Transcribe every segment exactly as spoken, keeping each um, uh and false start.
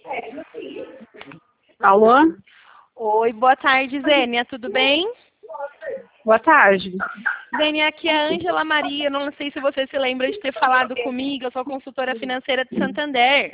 Alô? Oi, boa tarde, Zênia, tudo bem? Boa tarde. Zênia, aqui é a Ângela Maria, não sei se você se lembra de ter falado comigo, eu sou consultora financeira de Santander.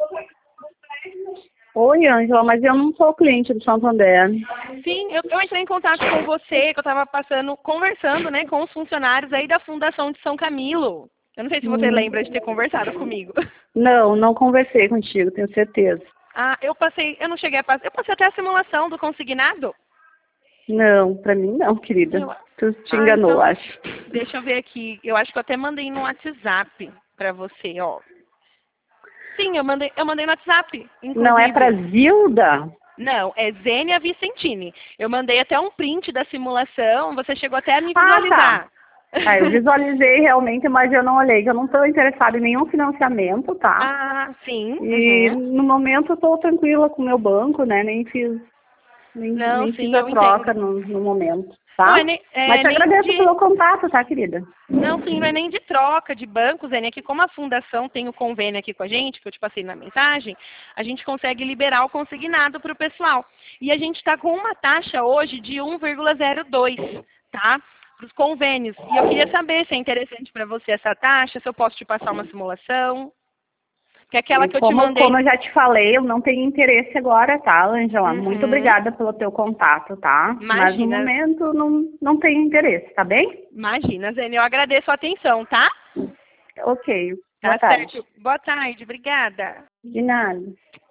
Oi, Ângela, mas eu não sou cliente do Santander. Sim, eu, eu entrei em contato com você, que eu estava passando, conversando, né, com os funcionários aí da Fundação de São Camilo. Eu não sei se você Hum. lembra de ter conversado comigo. Não, não conversei contigo, tenho certeza. Ah, eu passei, eu não cheguei a passar, eu passei até a simulação do consignado. Não, pra mim não, querida. Eu- Tu te Ah, enganou, então, acho. deixa eu ver aqui. Eu acho que eu até mandei no WhatsApp pra você, ó. Sim, eu mandei, eu mandei no WhatsApp, Não é pra inclusive. Zilda? Não, é Zênia Vicentini. Eu mandei até um print da simulação, você chegou até a me Ah, tá. visualizar. Ah, eu visualizei realmente, mas eu não olhei, que eu não estou interessada em nenhum financiamento, tá? Ah, sim. E Uhum. no momento eu estou tranquila com o meu banco, né? Nem fiz, nem, Não, nem fiz sim, a eu troca entendo. no, no momento, Não tá? é nem, Mas é te nem agradeço de. pelo contato, tá, querida? Não, sim, não é nem de troca de bancos, Zênia, que como a fundação tem o convênio aqui com a gente, que eu te passei na mensagem, a gente consegue liberar o consignado para o pessoal. E a gente está com uma taxa hoje de um vírgula zero dois, tá? Para os convênios. E eu queria saber se é interessante para você essa taxa, se eu posso te passar uma simulação. Que é aquela E que eu te como, mandei. como eu já te falei, eu não tenho interesse agora, tá, Ângela? Muito Uhum. obrigada pelo teu contato, tá? Mas no Imagina, momento não, não tenho interesse, tá bem? imagina, Zênia, eu agradeço a atenção, tá? Ok, boa Tá tarde. certo. Boa tarde, obrigada. De nada.